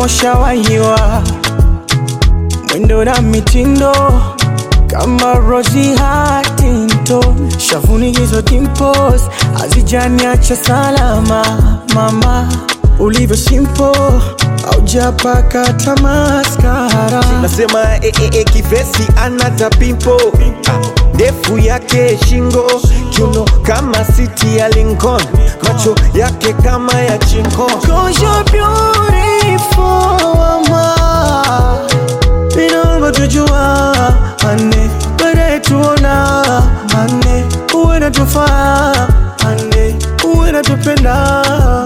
ushawahiwa, mwendo na mitindo kama Rosie Huntington, shavuni hizo dimples hazijaniacha salama. Mama ulivyo simple, haujapaka hata mascara. Nasema kivesi anata pimpo, ndefu yake shingo, kiuno kama City ya Lincoln, macho yake kama ya chinko. 'Cause you're beautiful, mama. Binongo tujua, ane bade tuona, ane uwe natufaa, ane uwe natupenda.